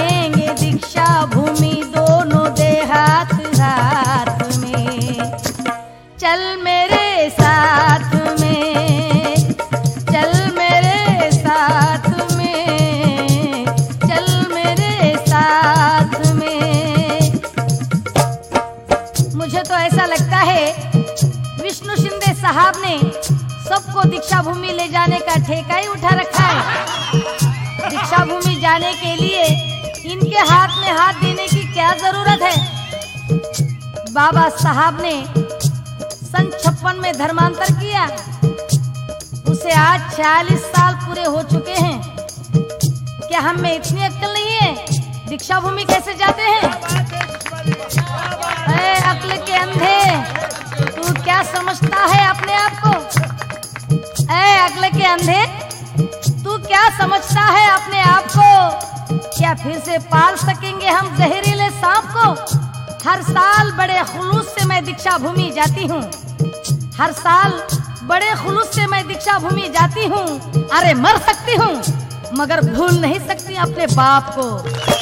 जाएंगे दीक्षा भूमि, दोनों दे हाथ हाथ में। चल मेरे साथ में, चल मेरे साथ में, चल मेरे साथ में। मुझे तो ऐसा लगता है विष्णु शिंदे साहब ने सबको दीक्षा भूमि ले जाने का ठेका ही उठा रखा है। दीक्षा भूमि जाने के लिए इनके हाथ में हाथ देने की क्या जरूरत है। बाबा साहब ने सन 56 में धर्मांतर किया, उसे आज 40 साल पूरे हो चुके हैं। क्या हम में इतनी अक्ल नहीं है? दीक्षा भूमि कैसे जाते हैं? अरे अक्ल के अंधे, तू क्या समझता है अपने आप को? अरे अक्ल के अंधे, तू क्या समझता है अपने आप को? क्या फिर से पाल सकेंगे हम जहरीले सांप को? हर साल बड़े खुलूस से मैं दीक्षा भूमि जाती हूँ, हर साल बड़े खुलूस से मैं दीक्षा भूमि जाती हूँ। अरे मर सकती हूँ मगर भूल नहीं सकती अपने बाप को।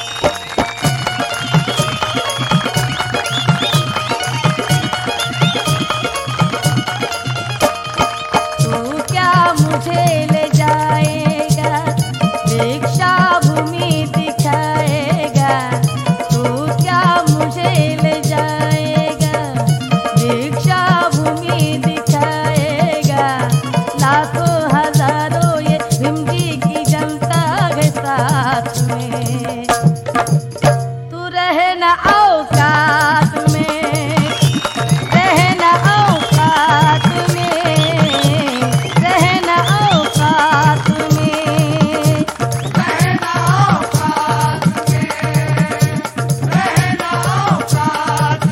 तू क्या मुझे ले जाएगा, दीक्षा भूमि दिखाएगा? तू क्या मुझे ले जाएगा, दीक्षा भूमि दिखाएगा? लाखों हजारों ये भीम जी की जनता है साथ में। तू रहना औकात में, रहना औकात में, रहना औकात में, रहना औकात में, रहना औकात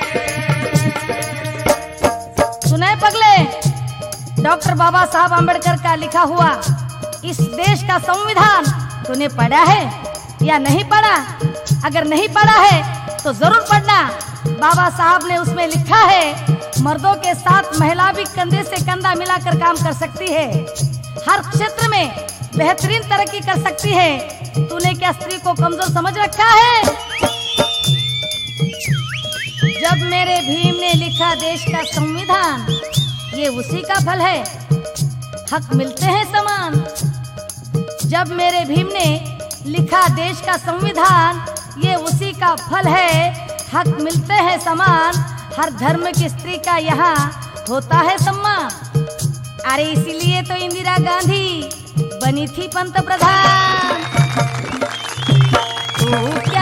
में। सुने पगले, डॉक्टर बाबा साहब आंबेडकर का लिखा हुआ इस देश का संविधान तूने पढ़ा है या नहीं पढ़ा? अगर नहीं पढ़ा है तो जरूर पढ़ना। बाबा साहब ने उसमें लिखा है मर्दों के साथ महिला भी कंधे से कंधा मिलाकर काम कर सकती है, हर क्षेत्र में बेहतरीन तरक्की कर सकती है। तूने क्या स्त्री को कमजोर समझ रखा है? जब मेरे भीम ने लिखा देश का संविधान, ये उसी का फल है, हक मिलते हैं समान। जब मेरे भीम ने लिखा देश का संविधान, ये उसी का फल है, हक मिलते हैं समान। हर धर्म की स्त्री का यहाँ होता है सम्मान। अरे इसीलिए तो इंदिरा गांधी बनी थी पंत प्रधान।